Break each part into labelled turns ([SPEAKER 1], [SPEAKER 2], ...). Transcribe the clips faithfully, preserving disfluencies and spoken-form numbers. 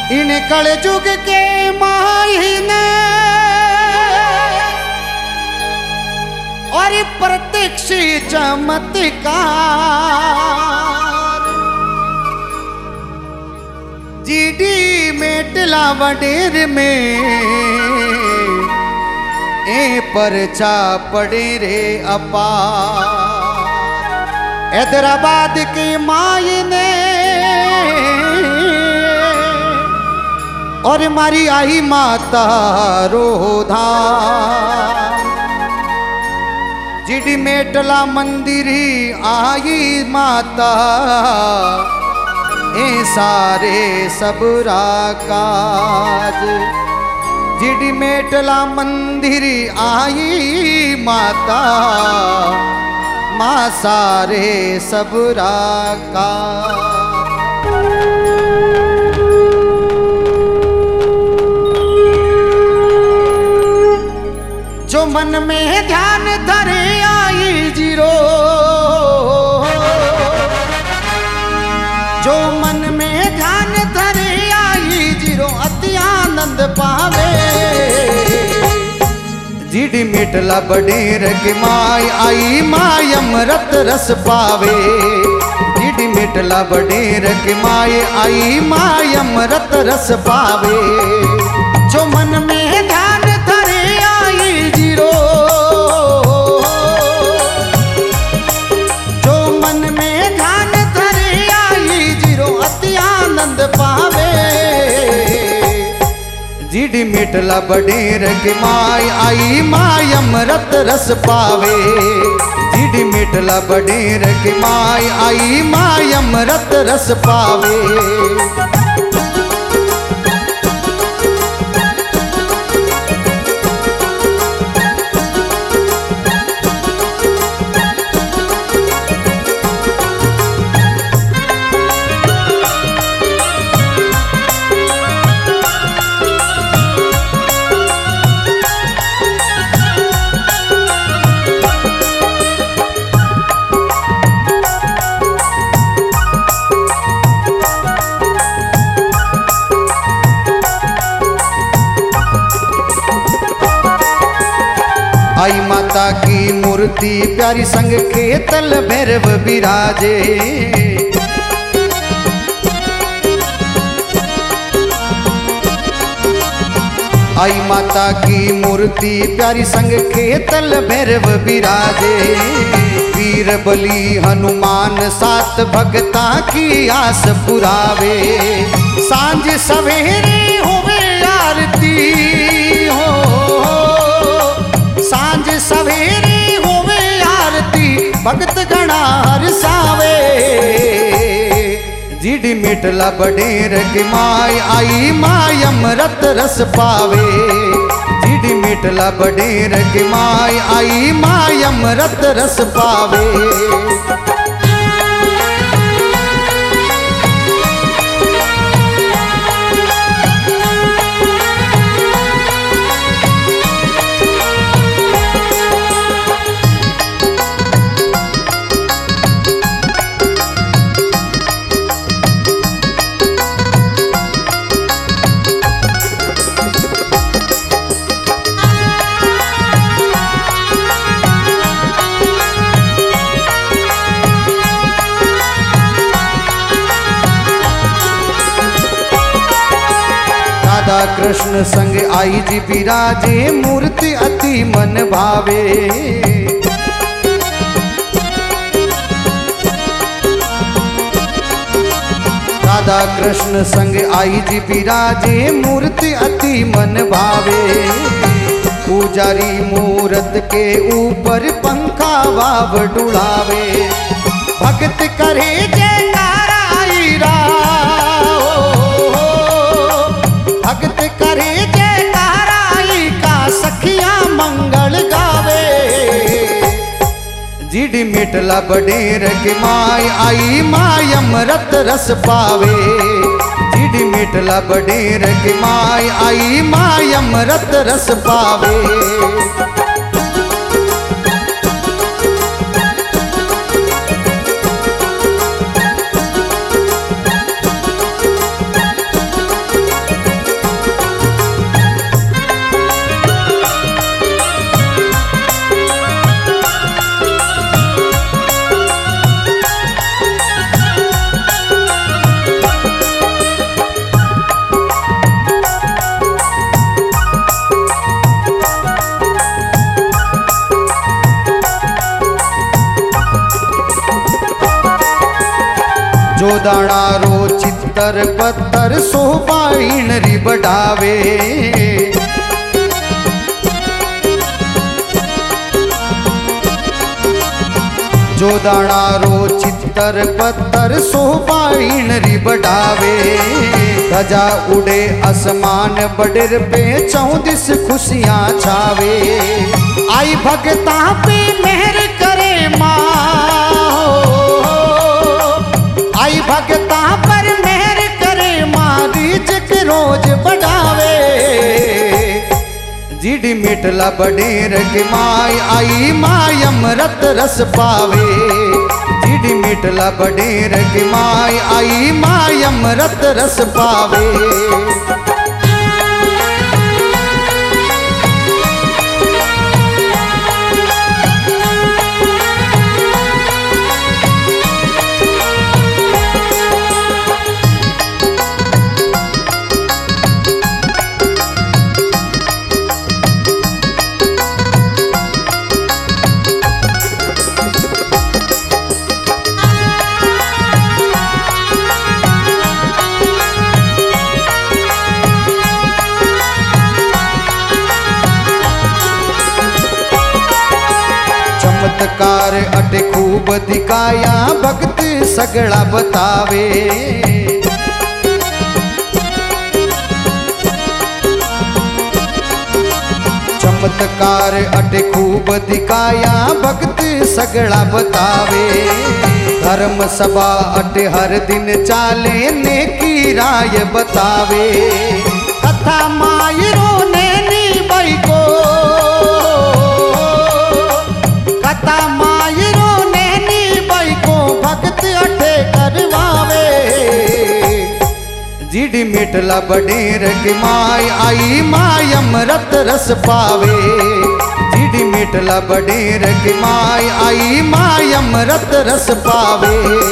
[SPEAKER 1] इन कलयुग के मायने और प्रत्यक्ष चमत्कार जीडी मेटला वडेर में ए परचा पड़े रे अपार। हैदराबाद की मायने और मारी आई माता रोधा जिडी मेटला मंदिरी आई माता ए सारे सबरा काज। जिडी मेटला मंदिरी आई माता माँ सारे सबरा काज। जो मन में ध्यान धरे आई जीरो, जो मन में ध्यान धरे आई जीरो अति आनंद पावे। जिडी मेटला बडेर के माय आई माय अमृत रस पावे। जिडी मेटला बडेर के माय आई माय अमृत रस पावे। जो मन में ध्यान धरे आई जीरो, जो मन में ध्यान धरे आई जीरो अति आनंद पावे। जिडी मेटला बडेर के माय आई माय अमृत रस पावे। जिडी मेटला बडेर के माय आई माय अमृत रस पावे। आई माता की मूर्ति प्यारी संग खेतल भैरव विराजे। आई माता की मूर्ति प्यारी संग खेतल भैरव विराजे। वीर बली हनुमान सात भगता की आस पुरावे। सांझ सवेरे होवे आरती हो, सांझ सवेरे होवे आरती भगत गणा हरसावे। जिडी मेटला बडेर के माय आई माय अमृत रस पावे। जिडी मेटला बडेर के माय आई माय अमृत रस पावे। राधा कृष्ण संग आई जी विराजे। मूर्ति अति मन भावे। राधा कृष्ण संग आई जी विराजे। मूर्ति अति मन भावे। पुजारी मूरत के ऊपर पंखा वाव डुलावे। भक्त करे जयकारा आई राव, भक्त करे जयकारा आई का सखिया मंगल गावे। जिडी मेटला बडेर के माय आई माय अमृत रस पावे। जिडी मेटला बडेर के माय आई माय अमृत रस पावे। दाणा रो चित्तर पत्थर सोबाईण री बढ़ावे। जो दाणा रो चित्तर पत्थर सोबाईण री बढ़ावे। ध्वजा उड़े आसमान बडर पे चौदिस खुशियां छावे। आई भगता पे मेहर करे माँ, आई भगता पर मेहर करे माँ, रिज़्क़ रोज बढ़ावे। जिड़ी मिटला बडेर के माय आई माय अमृत रस पावे। जिड़ी मिटला बडेर के माय आई माय अमृत रस पावे। चमत्कार अटे खूब दिखाया भक्त सगड़ा बतावे। चमत्कार अटे खूब दिखाया भक्त सगड़ा बतावे। धर्म सभा अटे हर दिन चाले नेकी राय बतावे। कथा मायरो नैनी बाई को, कथा मायरो नैनी बाई को भक्त अठे करवावे। जिड़ी मिटला बडेर के माय आई माय अमृत रस पावे। जिड़ी मिटला बडेर के माय आई माय अमृत रस पावे।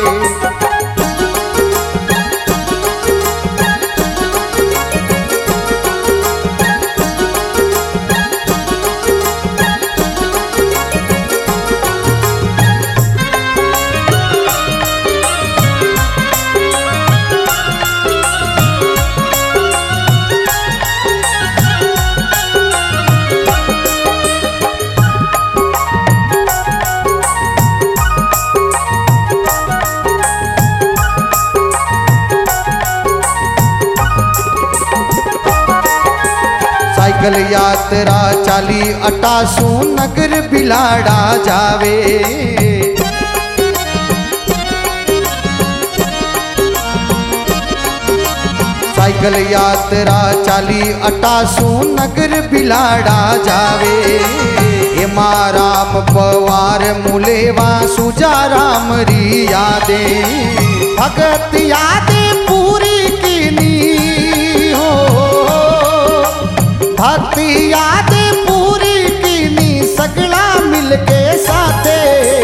[SPEAKER 1] साइकिल यात्रा चाली अटासू नगर बिलाड़ा जावे। साइकिल यात्रा चाली अटासू नगर बिलाड़ा जावे। हेमा राम पवार मुलेवा सुजा राम री यादे। भगत यादे पूरी कीनी हो, भक्ति याद पूरी कीनी सगड़ा मिलके साथे।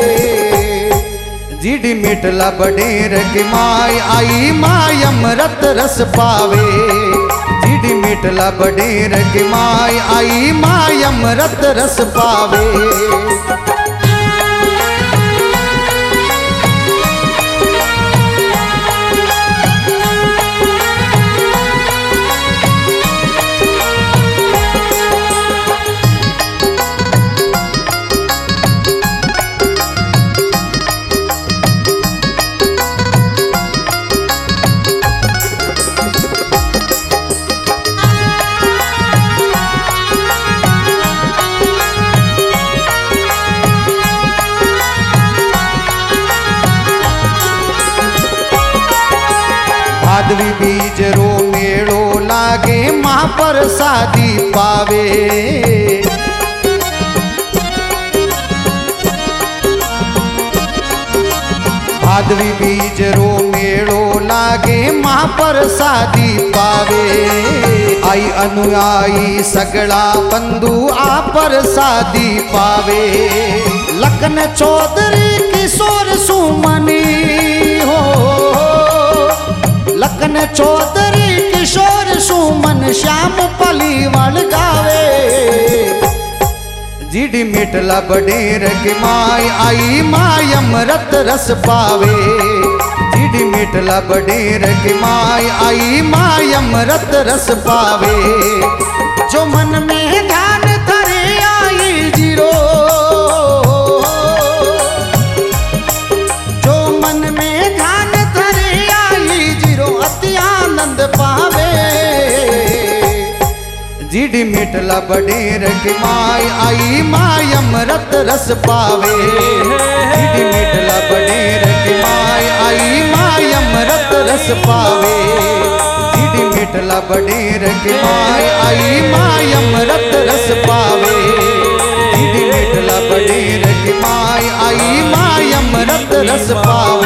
[SPEAKER 1] जिड़ी मिटला बडेर के माय आई माय अमृत रस पावे। जिड़ी मिटला बडेर के माय आई माय अमृत रस पावे। भादवी बीज रो मेड़ो लागे माँ पर शादी पावे। भादवी बीज रो मेड़ो लागे माँ पर शादी पावे। आई अनुयायी सगड़ा बंधु आ पर शादी पावे। लखन चौधरी किशोर सुमनी हो, लखन चौधरी किशोर सुमन श्याम पलीवाल गावे। जिड़ी मिटला बडेर के माय आई माय अमृत रस पावे। जिडी मिटला बडेर की माय आई माय अमृत रस पावे। जो मन में ध्यान धरे आई जीरो, जो मन में ध्यान धरे आई जीरो अति आनंद पावे। जिडी मिटला बडेर की माय आई माय अमृत रस पावे। जिडी मिटला बडेर की माय आई माय अमृत रस पावे। जिडी मिटला बडेर की माय आई माय अमृत रस पावे। जिडी मिटला बडेर की माय आई माय अमृत रस पावे।